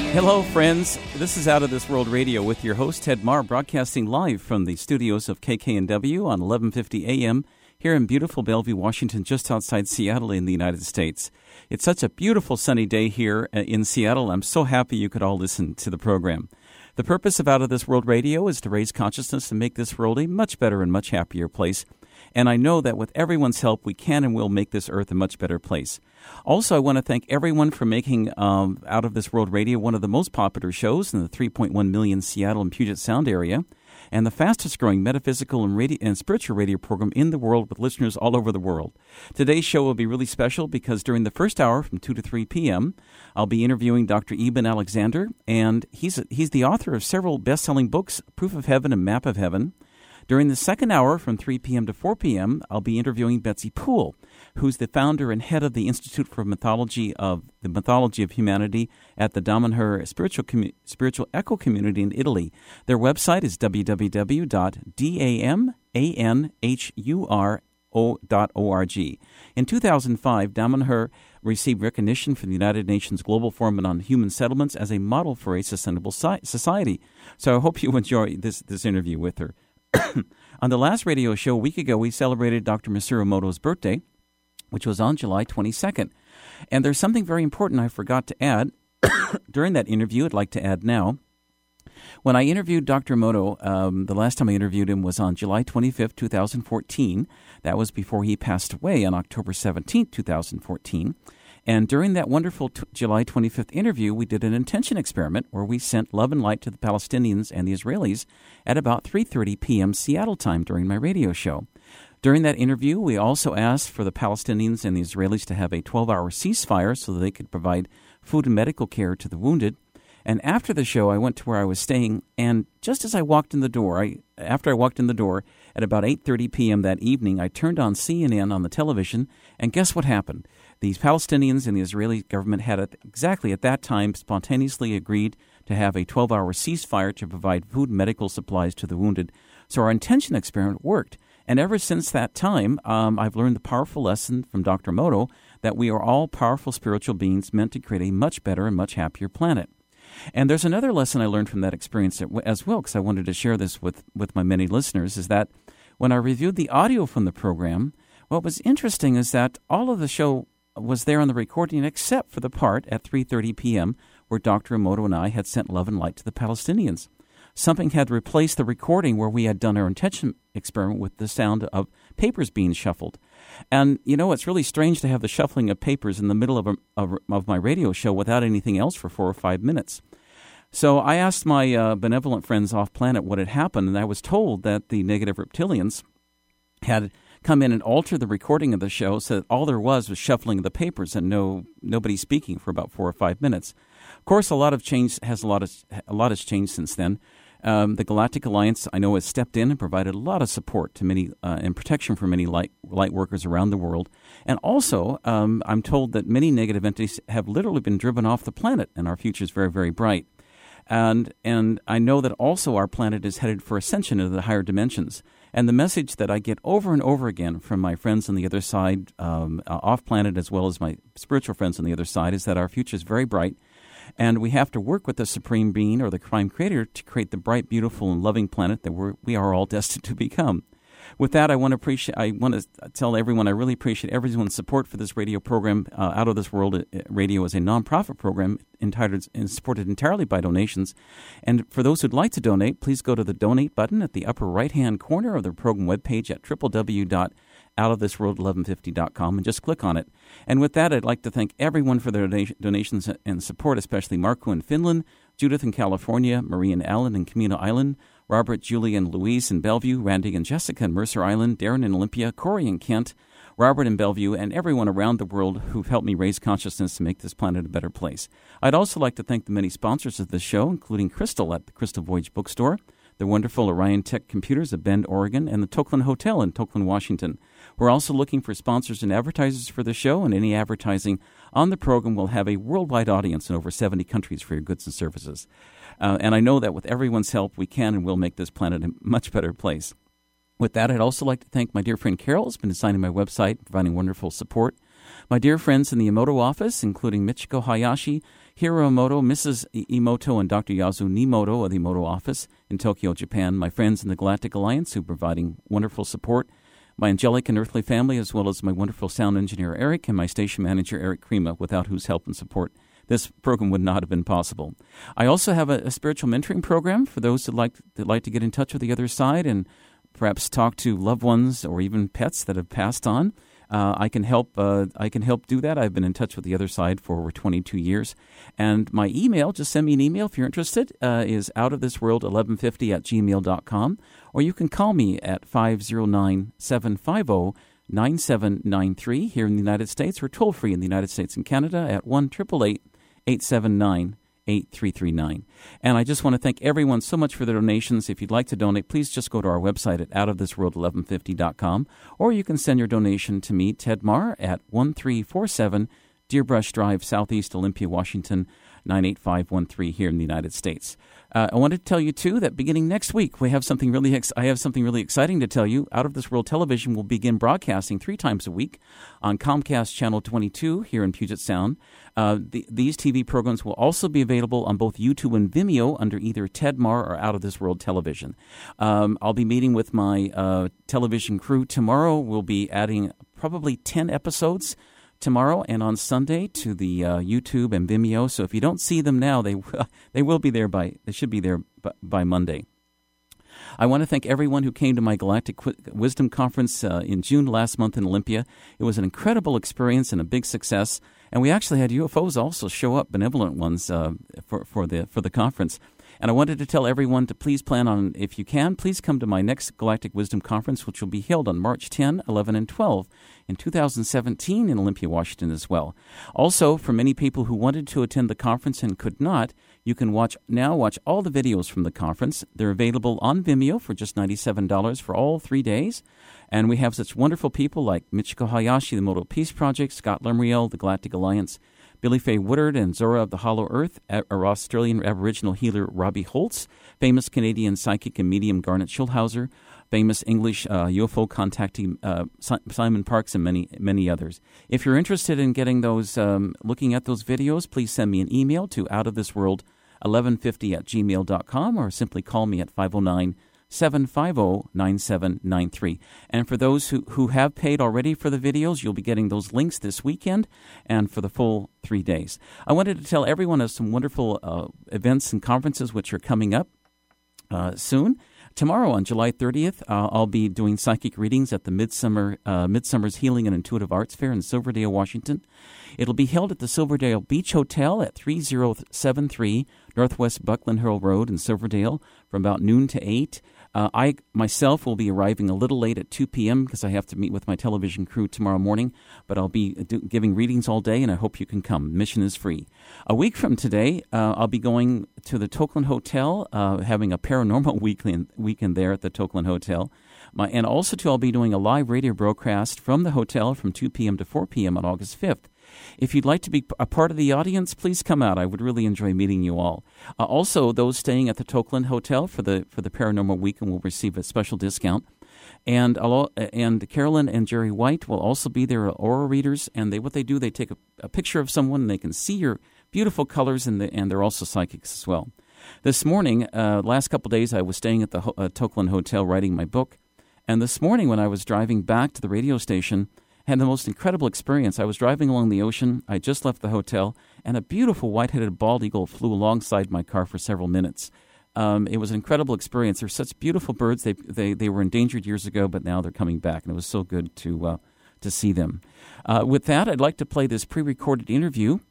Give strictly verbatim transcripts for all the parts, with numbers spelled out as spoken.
Hello, friends. This is Out of This World Radio with your host, Ted Marr, broadcasting live from the studios of K K N W on eleven fifty A M here in beautiful Bellevue, Washington, just outside Seattle in the United States. It's such a beautiful sunny day here in Seattle. I'm so happy you could all listen to the program. The purpose of Out of This World Radio is to raise consciousness and make this world a much better and much happier place. And I know that with everyone's help, we can and will make this earth a much better place. Also, I want to thank everyone for making um, Out of This World Radio one of the most popular shows in the three point one million Seattle and Puget Sound area, and the fastest-growing metaphysical and, radio- and spiritual radio program in the world with listeners all over the world. Today's show will be really special because during the first hour from two to three p.m., I'll be interviewing Doctor Eben Alexander, and he's he's the author of several best-selling books, Proof of Heaven and Map of Heaven. During the second hour from three p.m. to four p.m., I'll be interviewing Betsy Poole, who's the founder and head of the Institute for Mythology of the Mythology of Humanity at the Damanhur Spiritual Commu- Spiritual Echo Community in Italy. Their website is w w w dot damanhur dot org. In two thousand five, Damanhur received recognition from the United Nations Global Forum on Human Settlements as a model for a sustainable society. So I hope you enjoy this, this interview with her. On the last radio show a week ago, we celebrated Doctor Masaru Emoto's birthday, which was on July twenty-second. And there's something very important I forgot to add during that interview. I'd like to add now. When I interviewed Doctor Emoto, um, the last time I interviewed him was on July twenty-fifth, twenty fourteen. That was before he passed away on October seventeenth, twenty fourteen. And during that wonderful t- July twenty-fifth interview, we did an intention experiment where we sent love and light to the Palestinians and the Israelis at about three thirty p.m. Seattle time during my radio show. During that interview, we also asked for the Palestinians and the Israelis to have a twelve-hour ceasefire so that they could provide food and medical care to the wounded. And after the show, I went to where I was staying, and just as I walked in the door, I, after I walked in the door at about eight thirty p.m. that evening, I turned on C N N on the television, and guess what happened? These Palestinians and the Israeli government had at, exactly at that time spontaneously agreed to have a twelve-hour ceasefire to provide food and medical supplies to the wounded. So our intention experiment worked. And ever since that time, um, I've learned the powerful lesson from Doctor Emoto that we are all powerful spiritual beings meant to create a much better and much happier planet. And there's another lesson I learned from that experience as well, because I wanted to share this with, with my many listeners, is that when I reviewed the audio from the program, what was interesting is that all of the show was there on the recording except for the part at three thirty p.m. where Doctor Emoto and I had sent love and light to the Palestinians. Something had replaced the recording where we had done our intention experiment with the sound of papers being shuffled. And, you know, it's really strange to have the shuffling of papers in the middle of, a, of, of my radio show without anything else for four or five minutes. So I asked my uh, benevolent friends off-planet what had happened, and I was told that the negative reptilians had come in and altered the recording of the show so that all there was was shuffling of the papers and no nobody speaking for about four or five minutes. Of course, a lot of change has a lot of a lot has changed since then. Um, the Galactic Alliance, I know, has stepped in and provided a lot of support to many uh, and protection for many light light workers around the world. And also, um, I'm told that many negative entities have literally been driven off the planet, and our future is very, very bright. And and I know that also our planet is headed for ascension into the higher dimensions. And the message that I get over and over again from my friends on the other side, um, uh, off-planet, as well as my spiritual friends on the other side, is that our future is very bright. And we have to work with the Supreme Being or the Prime Creator to create the bright, beautiful, and loving planet that we're, we are all destined to become. With that, I want to appreciate. I want to tell everyone I really appreciate everyone's support for this radio program. Uh, Out of This World Radio is a nonprofit program entitled and supported entirely by donations. And for those who'd like to donate, please go to the donate button at the upper right-hand corner of the program webpage at w w w dot out of this world eleven fifty dot com and just click on it. And with that, I'd like to thank everyone for their donations and support, especially Marco in Finland, Judith in California, Marie and Alan in Camino Island, Robert, Julie, and Louise in Bellevue, Randy and Jessica in Mercer Island, Darren in Olympia, Corey in Kent, Robert in Bellevue, and everyone around the world who've helped me raise consciousness to make this planet a better place. I'd also like to thank the many sponsors of this show, including Crystal at the Crystal Voyage Bookstore, the wonderful Orion Tech Computers of Bend, Oregon, and the Tokeland Hotel in Tokeland, Washington. We're also looking for sponsors and advertisers for the show, and any advertising on the program will have a worldwide audience in over seventy countries for your goods and services. Uh, and I know that with everyone's help, we can and will make this planet a much better place. With that, I'd also like to thank my dear friend Carol, who's been designing my website, providing wonderful support. My dear friends in the Emoto office, including Michiko Hayashi, Hiro Emoto, Missus Emoto, and Doctor Yasu Nimoto of the Emoto office in Tokyo, Japan. My friends in the Galactic Alliance who are providing wonderful support. My angelic and earthly family, as well as my wonderful sound engineer, Eric, and my station manager, Eric Krima, without whose help and support this program would not have been possible. I also have a, a spiritual mentoring program for those that like, that like to get in touch with the other side and perhaps talk to loved ones or even pets that have passed on. Uh, I can help. Uh, I can help do that. I've been in touch with the other side for over twenty-two years, and my email. Just send me an email if you're interested. Uh, is outofthisworld eleven fifty at gmail dot com, or you can call me at five zero nine seven five zero nine seven nine three here in the United States, or toll free in the United States and Canada at one triple eight eight seven nine eight three three nine. And I just want to thank everyone so much for their donations. If you'd like to donate, please just go to our website at out of this world eleven fifty dot com, or you can send your donation to me, Ted Marr, at one three four seven Deerbrush Drive, Southeast Olympia, Washington, nine eight five one three here in the United States. Uh, I wanted to tell you, too, that beginning next week, we have something really ex- I have something really exciting to tell you. Out of This World Television will begin broadcasting three times a week on Comcast Channel twenty-two here in Puget Sound. Uh, the, these T V programs will also be available on both YouTube and Vimeo under either Ted Marr or Out of This World Television. Um, I'll be meeting with my uh, television crew tomorrow. We'll be adding probably ten episodes tomorrow and on Sunday to the uh, YouTube and Vimeo. So if you don't see them now, they will, they will be there by they should be there by, by Monday. I want to thank everyone who came to my Galactic Wisdom Conference uh, in June last month in Olympia. It was an incredible experience and a big success. And we actually had U F Os also show up, benevolent ones, uh, for, for the for the conference. And I wanted to tell everyone to please plan on, if you can, please come to my next Galactic Wisdom Conference, which will be held on March tenth, eleven, and twelve in two thousand seventeen in Olympia, Washington as well. Also, for many people who wanted to attend the conference and could not, you can watch now watch all the videos from the conference. They're available on Vimeo for just ninety-seven dollars for all three days. And we have such wonderful people like Michiko Hayashi, the Emoto Peace Project, Scott Lemriel, the Galactic Alliance, Billy Faye Woodard, and Zora of the Hollow Earth, our Australian Aboriginal healer Robbie Holtz, famous Canadian psychic and medium Garnet Schulhauser, famous English uh, U F O contactee uh, Simon Parks, and many many others. If you're interested in getting those, um, looking at those videos, please send me an email to outofthisworld eleven fifty at gmail dot com, or simply call me at five oh nine seven five zero nine seven nine three. And for those who, who have paid already for the videos, you'll be getting those links this weekend and for the full three days. I wanted to tell everyone of some wonderful uh, events and conferences which are coming up uh, soon. Tomorrow on July thirtieth, uh, I'll be doing psychic readings at the Midsummer uh, Midsummer's Healing and Intuitive Arts Fair in Silverdale, Washington. It'll be held at the Silverdale Beach Hotel at three oh seven three Northwest Buckland Hill Road in Silverdale from about noon to eight. Uh, I myself will be arriving a little late at two p.m. because I have to meet with my television crew tomorrow morning, but I'll be do, giving readings all day, and I hope you can come. Admission is free. A week from today, uh, I'll be going to the Tokeland Hotel, uh, having a paranormal weekend, weekend there at the Tokeland Hotel. My, and also, too, I'll be doing a live radio broadcast from the hotel from two p.m. to four p.m. on August fifth. If you'd like to be a part of the audience, please come out. I would really enjoy meeting you all. Uh, also, those staying at the Tokeland Hotel for the for the Paranormal Weekend will receive a special discount. And I'll, and Carolyn and Jerry White will also be there, aura readers. And they what they do, they take a, a picture of someone, and they can see your beautiful colors, and, the, and they're also psychics as well. This morning, uh, last couple days, I was staying at the uh, Tokeland Hotel writing my book. And this morning, when I was driving back to the radio station, had the most incredible experience. I was driving along the ocean. I just left the hotel, and a beautiful white-headed bald eagle flew alongside my car for several minutes. Um, it was an incredible experience. They're such beautiful birds. They they they were endangered years ago, but now they're coming back, and it was so good to uh, to see them. Uh, with that, I'd like to play this pre-recorded interview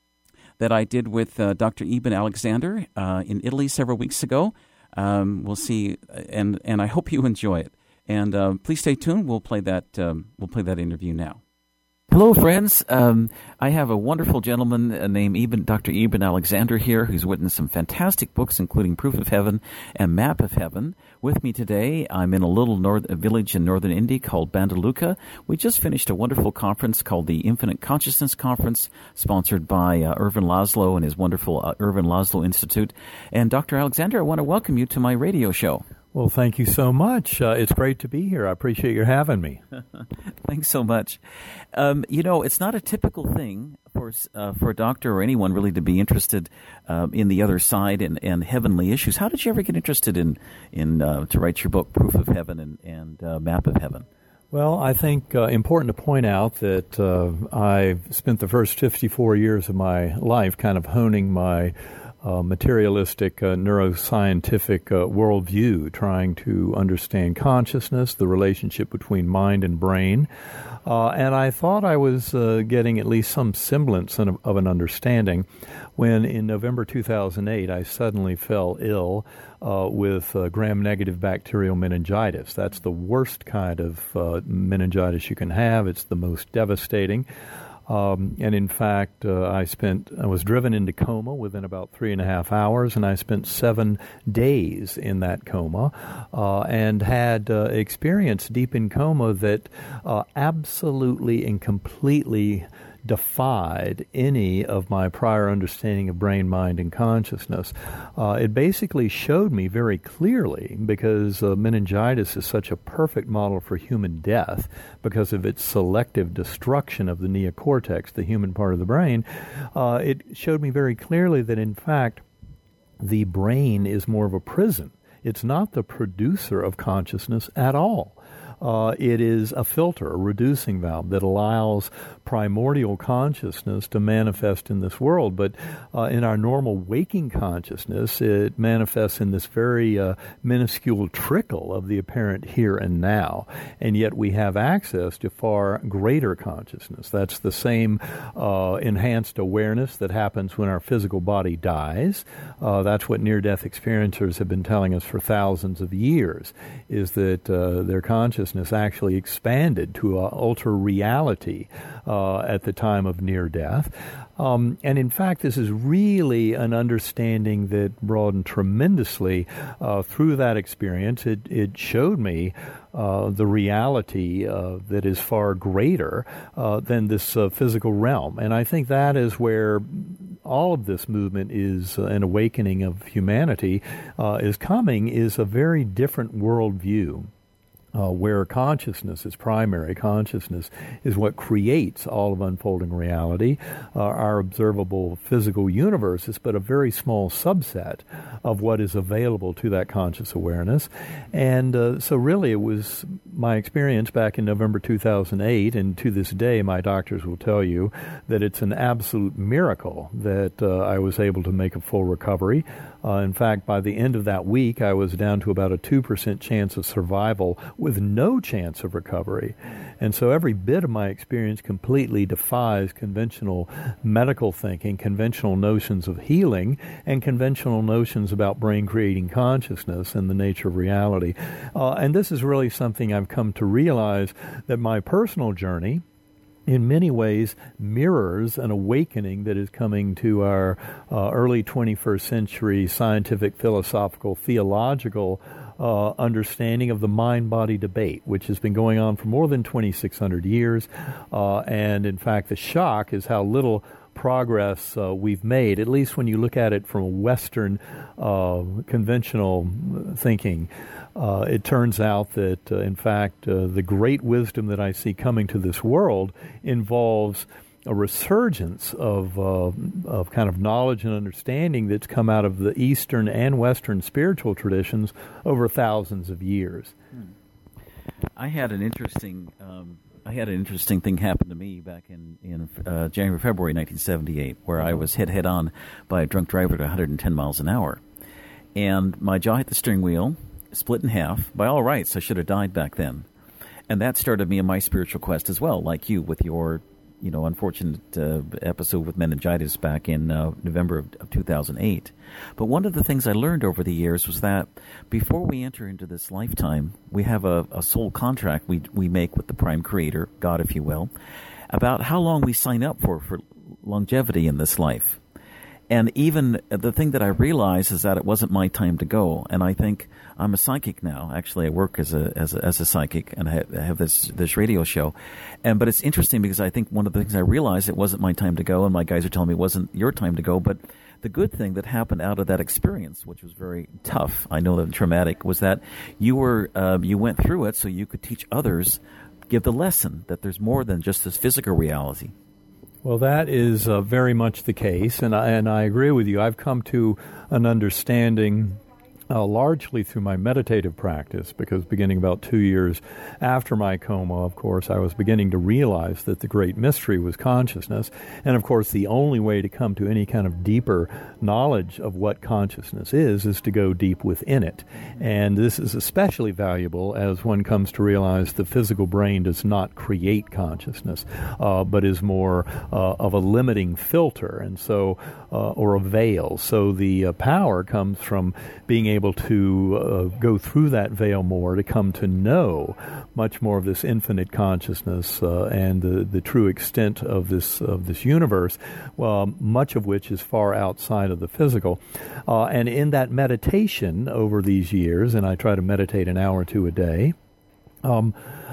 that I did with uh, Doctor Eben Alexander uh, in Italy several weeks ago. Um, we'll see, and and I hope you enjoy it. And uh, please stay tuned. We'll play that. Um, we'll play that interview now. Hello, friends. Um, I have a wonderful gentleman named Eben, Doctor Eben Alexander here, who's written some fantastic books, including Proof of Heaven and Map of Heaven. With me today, I'm in a little north, a village in northern India called Bandaluka. We just finished a wonderful conference called the Infinite Consciousness Conference, sponsored by uh, Irvin Laszlo and his wonderful uh, Irvin Laszlo Institute. And Doctor Alexander, I want to welcome you to my radio show. Well, thank you so much. Uh, it's great to be here. I appreciate your having me. Thanks so much. Um, you know, it's not a typical thing for uh, for a doctor or anyone really to be interested um, in the other side and, and heavenly issues. How did you ever get interested in in uh, to write your book, Proof of Heaven and, and uh, Map of Heaven? Well, I think uh, important to point out that uh, I spent the first fifty-four years of my life kind of honing my Uh, materialistic uh, neuroscientific uh, worldview, trying to understand consciousness, the relationship between mind and brain. Uh, and I thought I was uh, getting at least some semblance of, of an understanding when in November two thousand eight I suddenly fell ill uh, with uh, gram-negative bacterial meningitis. That's the worst kind of uh, meningitis you can have. It's the most devastating. Um, and in fact, uh, I spent, I was driven into coma within about three and a half hours, and I spent seven days in that coma, uh, and had uh, experience deep in coma that uh, absolutely and completely defied any of my prior understanding of brain, mind, and consciousness. Uh, it basically showed me very clearly, because uh, meningitis is such a perfect model for human death because of its selective destruction of the neocortex, the human part of the brain, uh, it showed me very clearly that, in fact, the brain is more of a prison. It's not the producer of consciousness at all. Uh, it is a filter, a reducing valve that allows primordial consciousness to manifest in this world. But uh, in our normal waking consciousness, it manifests in this very uh, minuscule trickle of the apparent here and now. And yet we have access to far greater consciousness. That's the same uh, enhanced awareness that happens when our physical body dies. Uh, that's what near-death experiencers have been telling us for thousands of years, is that uh, their consciousness actually expanded to uh, ultra reality uh, at the time of near death. Um, and in fact, this is really an understanding that broadened tremendously uh, through that experience. It, it showed me uh, the reality uh, that is far greater uh, than this uh, physical realm. And I think that is where all of this movement is uh, an awakening of humanity uh, is coming, is a very different worldview. Uh, where consciousness is primary. Consciousness is what creates all of unfolding reality. Uh, our observable physical universe is but a very small subset of what is available to that conscious awareness. And uh, so really it was my experience back in November two thousand eight, and to this day my doctors will tell you that it's an absolute miracle that uh, I was able to make a full recovery. Uh, in fact, by the end of that week, I was down to about a two percent chance of survival with no chance of recovery. And so every bit of my experience completely defies conventional medical thinking, conventional notions of healing, and conventional notions about brain creating consciousness and the nature of reality. Uh, and this is really something I've come to realize, that my personal journey in many ways mirrors an awakening that is coming to our uh, early twenty-first century scientific, philosophical, theological uh, understanding of the mind-body debate, which has been going on for more than twenty-six hundred years. Uh, and in fact, the shock is how little progress uh, we've made, at least when you look at it from Western uh, conventional thinking. Uh, it turns out that, uh, in fact, uh, the great wisdom that I see coming to this world involves a resurgence of uh, of kind of knowledge and understanding that's come out of the Eastern and Western spiritual traditions over thousands of years. Hmm. I had an interesting um, I had an interesting thing happen to me back in in uh, January, February nineteen seventy-eight, where I was hit head on by a drunk driver at one hundred ten miles an hour, and my jaw hit the steering wheel, split in half. By all rights, I should have died back then. And that started me on my spiritual quest as well, like you with your, you know, unfortunate uh, episode with meningitis back in uh, November of, of two thousand eight. But one of the things I learned over the years was that before we enter into this lifetime, we have a, a soul contract we we make with the Prime Creator, God, if you will, about how long we sign up for, for longevity in this life. And even the thing that I realized is that it wasn't my time to go. And I think I'm a psychic now. Actually, I work as a as a, as a psychic, and I have, I have this this radio show. And but it's interesting because I think one of the things I realized, it wasn't my time to go, and my guys are telling me it wasn't your time to go. But the good thing that happened out of that experience, which was very tough, I know that traumatic, was that you were uh, you went through it so you could teach others, give the lesson that there's more than just this physical reality. Well, that is uh, very much the case, and I, and I agree with you. I've come to an understanding Uh, largely through my meditative practice, because beginning about two years after my coma, of course, I was beginning to realize that the great mystery was consciousness. And, of course, the only way to come to any kind of deeper knowledge of what consciousness is is to go deep within it. And this is especially valuable as one comes to realize the physical brain does not create consciousness, uh, but is more uh, of a limiting filter, and so uh, or a veil. So the uh, power comes from being able able to uh, go through that veil more, to come to know much more of this infinite consciousness uh, and the, the true extent of this of this universe, well, much of which is far outside of the physical. Uh, and in that meditation over these years, and I try to meditate an hour or two a day, um,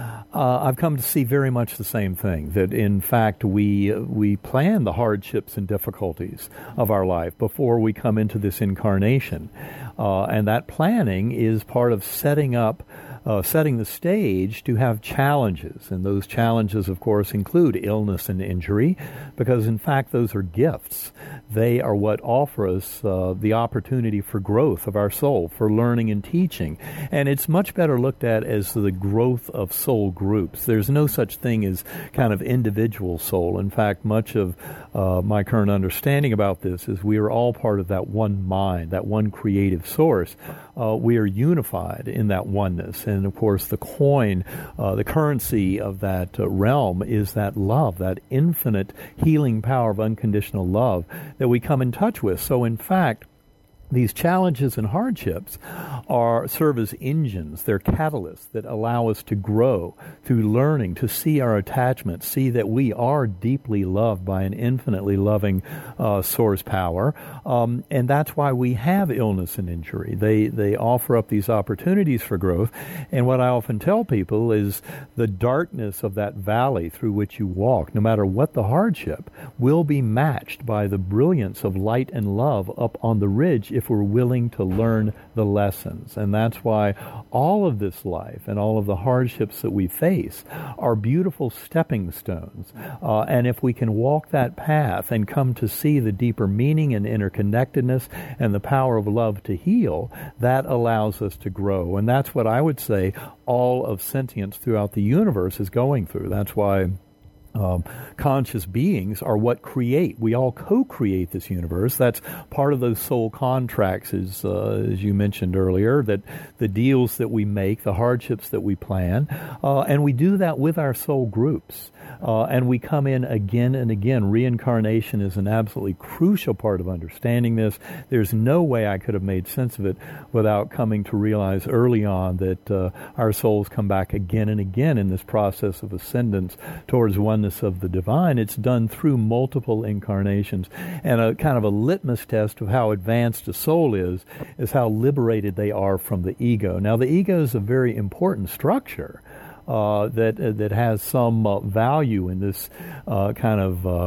Uh, I've come to see very much the same thing, that in fact we we plan the hardships and difficulties of our life before we come into this incarnation. Uh, and that planning is part of setting up, uh, setting the stage to have challenges. And those challenges, of course, include illness and injury, because in fact those are gifts. They are what offer us uh, the opportunity for growth of our soul, for learning and teaching. And it's much better looked at as the growth of soul groups. There's no such thing as kind of individual soul. In fact, much of uh, my current understanding about this is we are all part of that one mind, that one creative source. Uh, we are unified in that oneness. And of course, the coin, uh, the currency of that uh, realm is that love, that infinite healing power of unconditional love that we come in touch with. So in fact, these challenges and hardships are serve as engines. They're catalysts that allow us to grow through learning, to see our attachment, see that we are deeply loved by an infinitely loving uh, source power. Um, and that's why we have illness and injury. They, they offer up these opportunities for growth. And what I often tell people is the darkness of that valley through which you walk, no matter what the hardship, will be matched by the brilliance of light and love up on the ridge if we're willing to learn the lessons. And that's why all of this life and all of the hardships that we face are beautiful stepping stones. Uh, and if we can walk that path and come to see the deeper meaning and interconnectedness and the power of love to heal, that allows us to grow. And that's what I would say all of sentience throughout the universe is going through. That's why Um, conscious beings are what create. We all co-create this universe. That's part of those soul contracts, as, uh, as you mentioned earlier, that the deals that we make, the hardships that we plan, uh, and we do that with our soul groups. Uh, and we come in again and again. Reincarnation is an absolutely crucial part of understanding this. There's no way I could have made sense of it without coming to realize early on that uh, our souls come back again and again in this process of ascendance towards oneness of the divine. It's done through multiple incarnations. And a kind of a litmus test of how advanced a soul is, is how liberated they are from the ego. Now, the ego is a very important structure uh, that uh, that has some uh, value in this uh, kind of uh,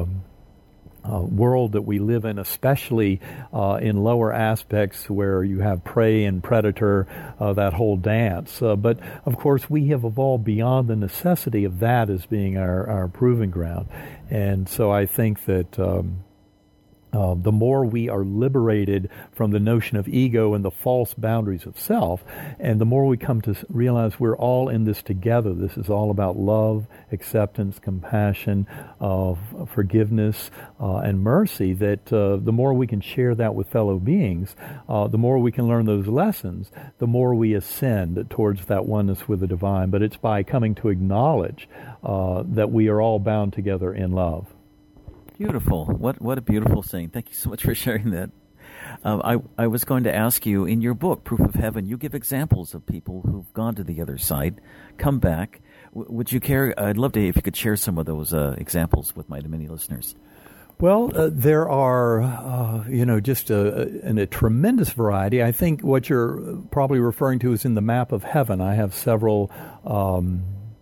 Uh, world that we live in, especially uh, in lower aspects where you have prey and predator, uh, that whole dance. Uh, but, of course, we have evolved beyond the necessity of that as being our, our proving ground. And so I think that um, uh, the more we are liberated from the notion of ego and the false boundaries of self, and the more we come to realize we're all in this together. This is all about love, acceptance, compassion, uh, forgiveness, uh, and mercy, that uh, the more we can share that with fellow beings, uh, the more we can learn those lessons, the more we ascend towards that oneness with the divine. But it's by coming to acknowledge uh, that we are all bound together in love. Beautiful. What what a beautiful saying. Thank you so much for sharing that. Uh, I, I was going to ask you, in your book, Proof of Heaven, you give examples of people who've gone to the other side, come back. W- would you care? I'd love to if you could share some of those uh, examples with my many listeners. Well, uh, there are, uh, you know, just a, a, a tremendous variety. I think what you're probably referring to is in the map of heaven. I have several um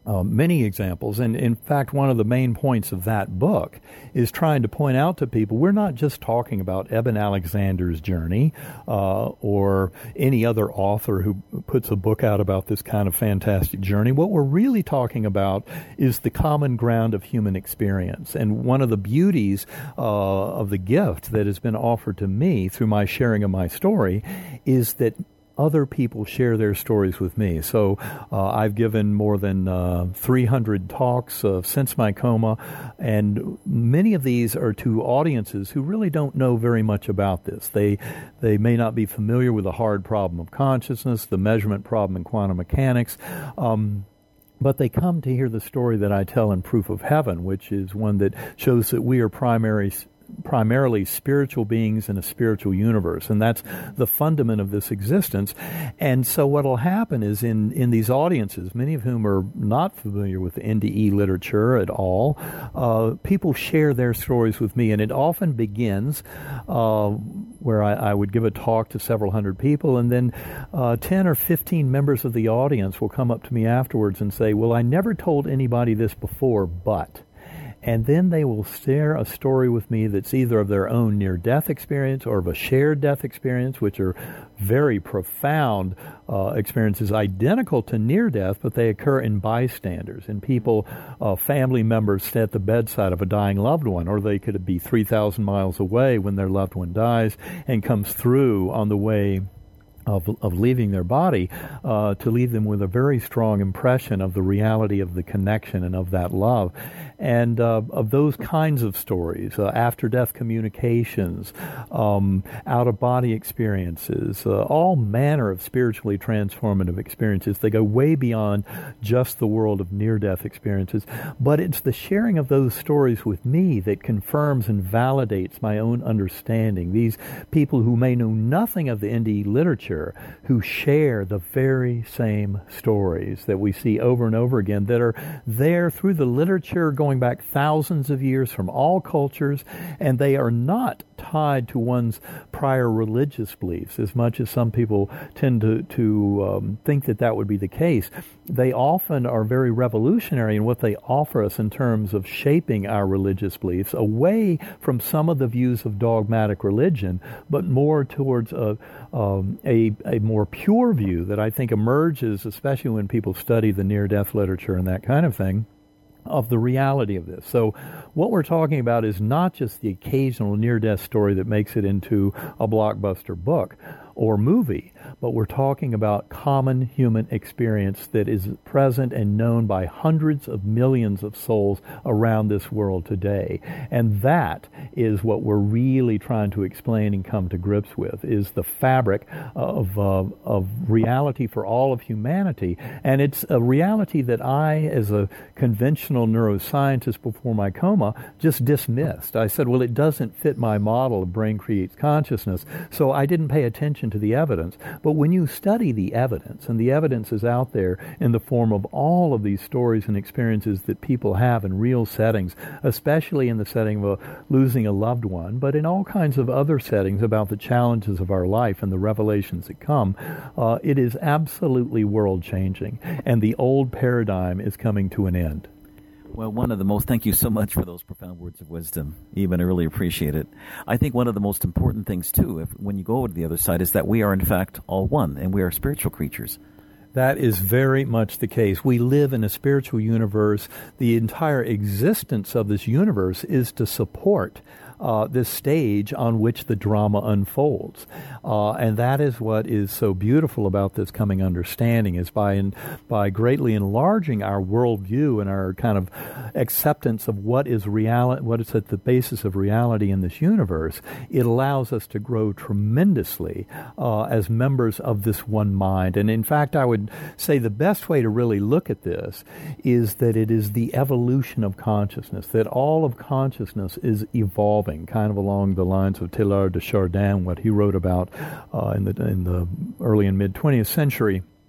Uh, many examples, and in fact, one of the main points of that book is trying to point out to people we're not just talking about Eben Alexander's journey uh, or any other author who puts a book out about this kind of fantastic journey. What we're really talking about is the common ground of human experience. And one of the beauties uh, of the gift that has been offered to me through my sharing of my story is that other people share their stories with me. So uh, I've given more than uh, three hundred talks uh, since my coma, and many of these are to audiences who really don't know very much about this. They they may not be familiar with the hard problem of consciousness, the measurement problem in quantum mechanics, um, but they come to hear the story that I tell in Proof of Heaven, which is one that shows that we are primary primarily spiritual beings in a spiritual universe, and that's the fundament of this existence. And so what will happen is in, in these audiences, many of whom are not familiar with the N D E literature at all, uh, people share their stories with me, and it often begins uh, where I, I would give a talk to several hundred people, and then uh, ten or fifteen members of the audience will come up to me afterwards and say, well, I never told anybody this before, but... And then they will share a story with me that's either of their own near-death experience or of a shared death experience, which are very profound uh, experiences identical to near-death, but they occur in bystanders, in people, uh, family members stay at the bedside of a dying loved one, or they could be three thousand miles away when their loved one dies and comes through on the way Of, of leaving their body uh, to leave them with a very strong impression of the reality of the connection and of that love. And uh, of those kinds of stories, uh, after-death communications, um, out-of-body experiences, uh, all manner of spiritually transformative experiences. They go way beyond just the world of near-death experiences. But it's the sharing of those stories with me that confirms and validates my own understanding. These people who may know nothing of the N D E literature, who share the very same stories that we see over and over again, that are there through the literature going back thousands of years from all cultures, and they are not tied to one's prior religious beliefs as much as some people tend to, to um, think that that would be the case. They often are very revolutionary in what they offer us in terms of shaping our religious beliefs away from some of the views of dogmatic religion, but more towards a, um, a, a more pure view that I think emerges, especially when people study the near-death literature and that kind of thing, of the reality of this. So what we're talking about is not just the occasional near-death story that makes it into a blockbuster book or movie, but we're talking about common human experience that is present and known by hundreds of millions of souls around this world today. And that is what we're really trying to explain and come to grips with, is the fabric of, uh, of reality for all of humanity. And it's a reality that I, as a conventional neuroscientist before my coma, just dismissed. I said, well, it doesn't fit my model of brain creates consciousness, so I didn't pay attention to the evidence. But when you study the evidence, and the evidence is out there in the form of all of these stories and experiences that people have in real settings, especially in the setting of a, losing a loved one, but in all kinds of other settings about the challenges of our life and the revelations that come, uh, it is absolutely world-changing. And the old paradigm is coming to an end. Well, one of the most, thank you so much for those profound words of wisdom. Even I really appreciate it. I think one of the most important things, too, if, when you go to the other side, is that we are, in fact, all one, and we are spiritual creatures. That is very much the case. We live in a spiritual universe. The entire existence of this universe is to support Uh, this stage on which the drama unfolds. Uh, and that is what is so beautiful about this coming understanding, is by in, by greatly enlarging our worldview and our kind of acceptance of what is reality, what is at the basis of reality in this universe, it allows us to grow tremendously uh, as members of this one mind. And in fact, I would say the best way to really look at this is that it is the evolution of consciousness, that all of consciousness is evolving, kind of along the lines of Teilhard de Chardin, what he wrote about uh, in the in the early and mid twentieth century,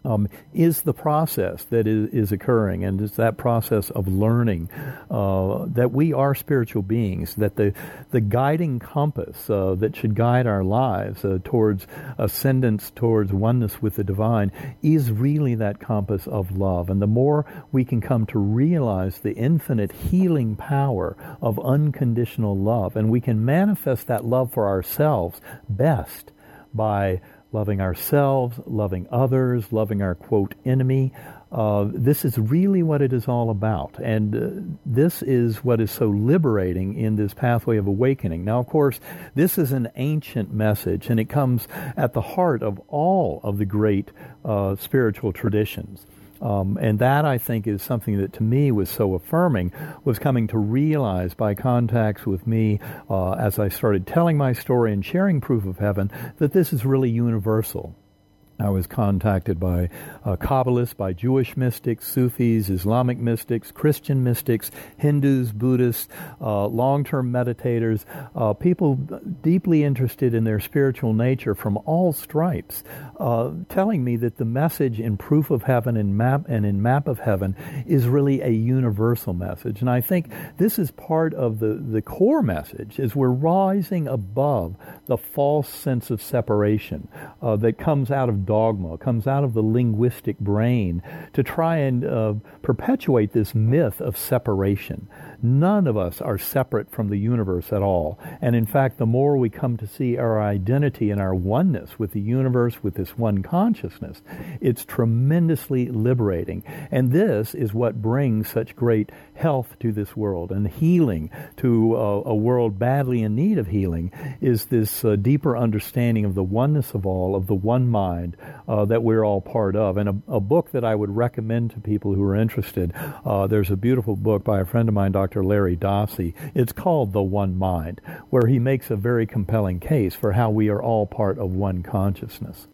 Um, is the process that is, is occurring, and it's that process of learning uh, that we are spiritual beings, that the the guiding compass uh, that should guide our lives uh, towards ascendance, towards oneness with the divine, is really that compass of love. And the more we can come to realize the infinite healing power of unconditional love, and we can manifest that love for ourselves best by loving ourselves, loving others, loving our, quote, enemy. Uh, this is really what it is all about. And uh, this is what is so liberating in this pathway of awakening. Now, of course, this is an ancient message, and it comes at the heart of all of the great uh, spiritual traditions. Um, and that, I think, is something that to me was so affirming, was coming to realize by contacts with me uh, as I started telling my story and sharing Proof of Heaven, that this is really universal. I was contacted by uh, Kabbalists, by Jewish mystics, Sufis, Islamic mystics, Christian mystics, Hindus, Buddhists, uh, long-term meditators, uh, people deeply interested in their spiritual nature from all stripes, uh, telling me that the message in Proof of Heaven and Map and in Map of Heaven is really a universal message. And I think this is part of the, the core message, is we're rising above the false sense of separation uh, that comes out of dogma, comes out of the linguistic brain to try and uh, perpetuate this myth of separation. None of us are separate from the universe at all. And in fact, the more we come to see our identity and our oneness with the universe, with this one consciousness, it's tremendously liberating. And this is what brings such great health to this world and healing to uh, a world badly in need of healing, is this uh, deeper understanding of the oneness of all, of the one mind uh, that we're all part of. And a, a book that I would recommend to people who are interested, uh, there's a beautiful book by a friend of mine, Doctor Larry Dossey. It's called The One Mind, where he makes a very compelling case for how we are all part of one consciousness.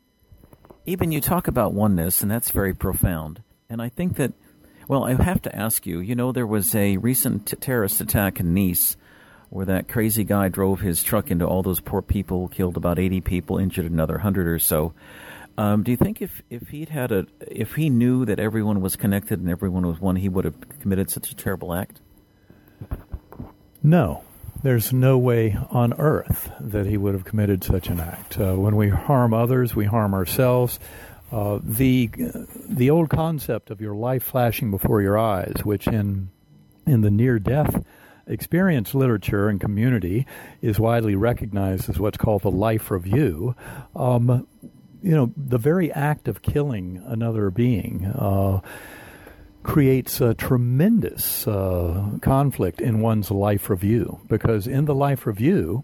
Eben, you talk about oneness, and that's very profound. And I think that, well, I have to ask you, you know, there was a recent t- terrorist attack in Nice where that crazy guy drove his truck into all those poor people, killed about eighty people, injured another one hundred or so. Um, do you think if, if he'd had a, if he knew that everyone was connected and everyone was one, he would have committed such a terrible act? No. There's no way on earth that he would have committed such an act. Uh, when we harm others, we harm ourselves. Uh, the the old concept of your life flashing before your eyes, which in in the near-death experience literature and community is widely recognized as what's called the life review. Um, you know, the very act of killing another being uh, creates a tremendous uh, conflict in one's life review, because in the life review,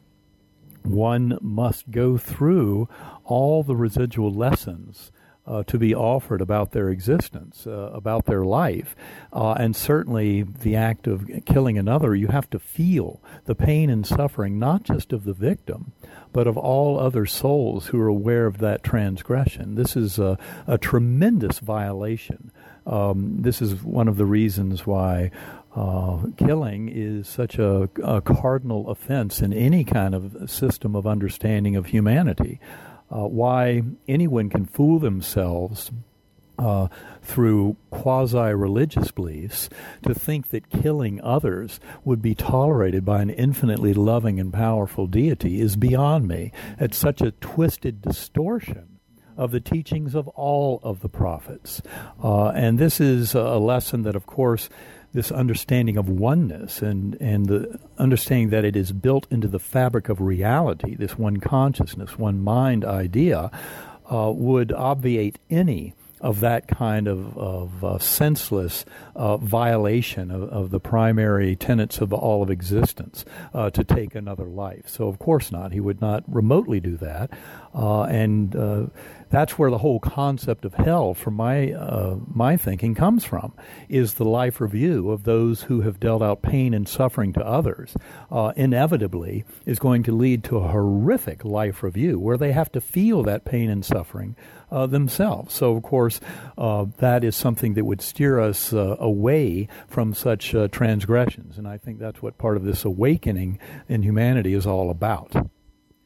one must go through all the residual lessons Uh, to be offered about their existence, uh, about their life. Uh, and certainly the act of killing another, you have to feel the pain and suffering, not just of the victim, but of all other souls who are aware of that transgression. This is a, a tremendous violation. Um, this is one of the reasons why Uh, killing is such a, a cardinal offense in any kind of system of understanding of humanity. Uh, why anyone can fool themselves uh, through quasi-religious beliefs to think that killing others would be tolerated by an infinitely loving and powerful deity is beyond me. It's such a twisted distortion of the teachings of all of the prophets. Uh, and this is a lesson that, of course, this understanding of oneness and, and the understanding that it is built into the fabric of reality, this one consciousness, one mind idea, uh, would obviate any of that kind of, of uh, senseless uh, violation of, of the primary tenets of all of existence uh, to take another life. So, of course not. He would not remotely do that. Uh, and uh, that's where the whole concept of hell, from my uh, my thinking, comes from, is the life review of those who have dealt out pain and suffering to others. Uh, inevitably is going to lead to a horrific life review where they have to feel that pain and suffering uh, themselves. So, of course, uh, that is something that would steer us uh, away from such uh, transgressions. And I think that's what part of this awakening in humanity is all about.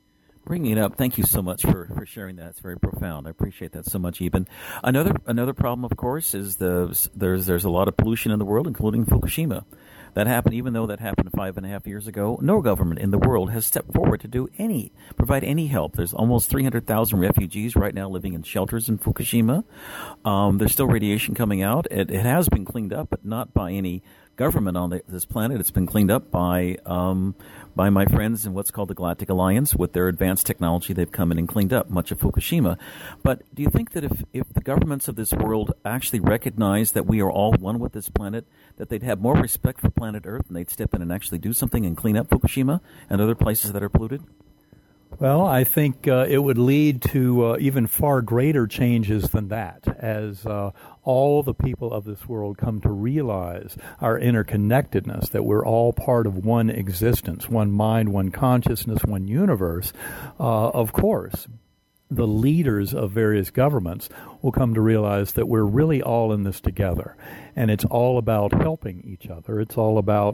Bringing it up, thank you so much for, for sharing that. It's very profound. I appreciate that so much, Eben. Another another problem, of course, is the there's there's a lot of pollution in the world, including Fukushima. That happened, even though that happened five and a half years ago. No government in the world has stepped forward to do any, provide any help. There's almost three hundred thousand refugees right now living in shelters in Fukushima. Um, there's still radiation coming out. It, it has been cleaned up, but not by any government on the, this planet. It's been cleaned up by um, by my friends in what's called the Galactic Alliance. With their advanced technology, they've come in and cleaned up much of Fukushima. But do you think that if, if the governments of this world actually recognize that we are all one with this planet, that they'd have more respect for planet Earth and they'd step in and actually do something and clean up Fukushima and other places that are polluted? Well, I think uh, it would lead to uh, even far greater changes than that, as uh, all the people of this world come to realize our interconnectedness, that we're all part of one existence, one mind, one consciousness, one universe. Uh, of course, the leaders of various governments will come to realize that we're really all in this together, and it's all about helping each other. It's all about